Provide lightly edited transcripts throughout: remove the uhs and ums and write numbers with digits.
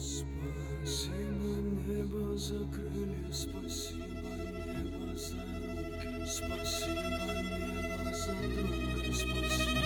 Спасибо, небо, за крылья, спасибо, небо, за руки, спасибо, небо, за друга, спасибо.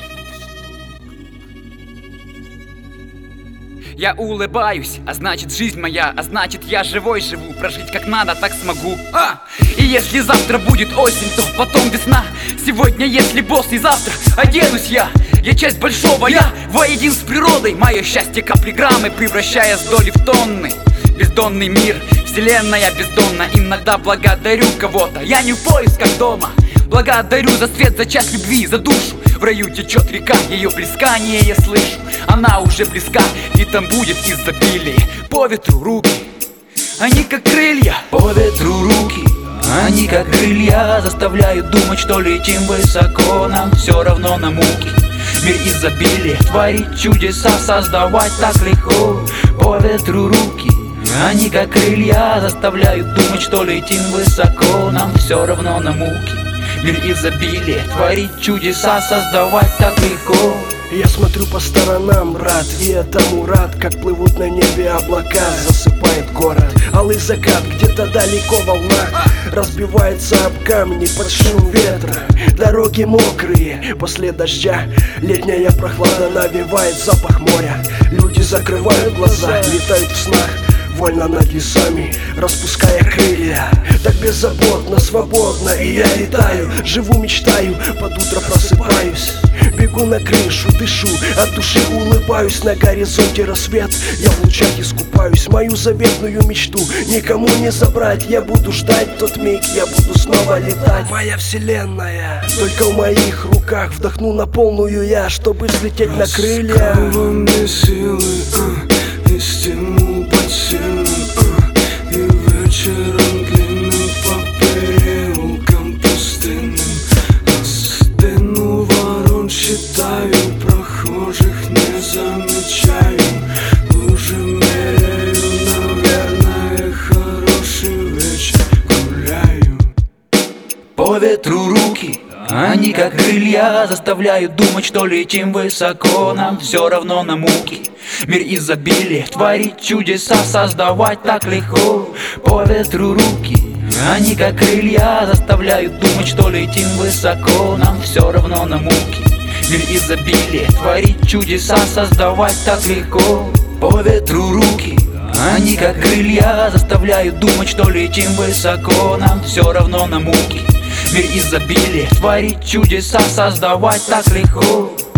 Я улыбаюсь, а значит жизнь моя, а значит я живой живу. Прожить как надо, так смогу. И если завтра будет осень, то потом весна. Сегодня если босс и завтра оденусь я. Я часть большого, я воедин с природой. Мое счастье капли граммы, превращая с доли в тонны. Бездонный мир, вселенная бездонна. Иногда благодарю кого-то, я не в поисках дома. Благодарю за свет, за час любви, за душу. В раю течет река, ее плескание я слышу. Она уже близка, и там будет изобилие. По ветру руки, они как крылья. По ветру руки, они как крылья. Заставляют думать, что летим высоко. Нам все равно на муки. Мир изобилия, творить чудеса, создавать так легко. По ветру руки, они как крылья. Заставляют думать, что летим высоко. Нам все равно на муки. Мир изобилия, творить чудеса, создавать так легко. Я смотрю по сторонам, рад, и этому рад. Как плывут на небе облака, засыпает город. Алый закат, где-то далеко волна разбивается об камни под шум ветра. Дороги мокрые после дождя, летняя прохлада навевает запах моря. Люди закрывают глаза, летают в снах, вольно над лесами, распуская крылья. Так беззаботно, свободно, и я летаю. Живу, мечтаю, под утро просыпаюсь. Бегу на крышу, дышу, от души улыбаюсь. На горизонте рассвет, я в лучах искупаюсь. Мою заветную мечту никому не забрать. Я буду ждать тот миг, я буду снова летать. Моя вселенная только в моих руках. Вдохну на полную я, чтобы взлететь на крылья. Во мне силы, и стимул под сильным, и вечером длинным по переулкам пустынным. Остыну ворон, считаю, прохожих не замечаю. Лужи меряю, наверное, хороший вечер гуляю. По ветру руки, они как крылья. Заставляют думать, что летим высоко. Нам все равно на муки. Мир изобилия, творить чудеса, создавать так легко. По ветру руки, они как крылья. Заставляют думать, что летим высоко. Нам все равно на муки. Мир изобилия, творить чудеса, создавать так легко. По ветру руки, они как крылья. Заставляют думать, что летим высоко. Нам все равно на муки. Мир изобилия, творить чудеса, создавать так легко.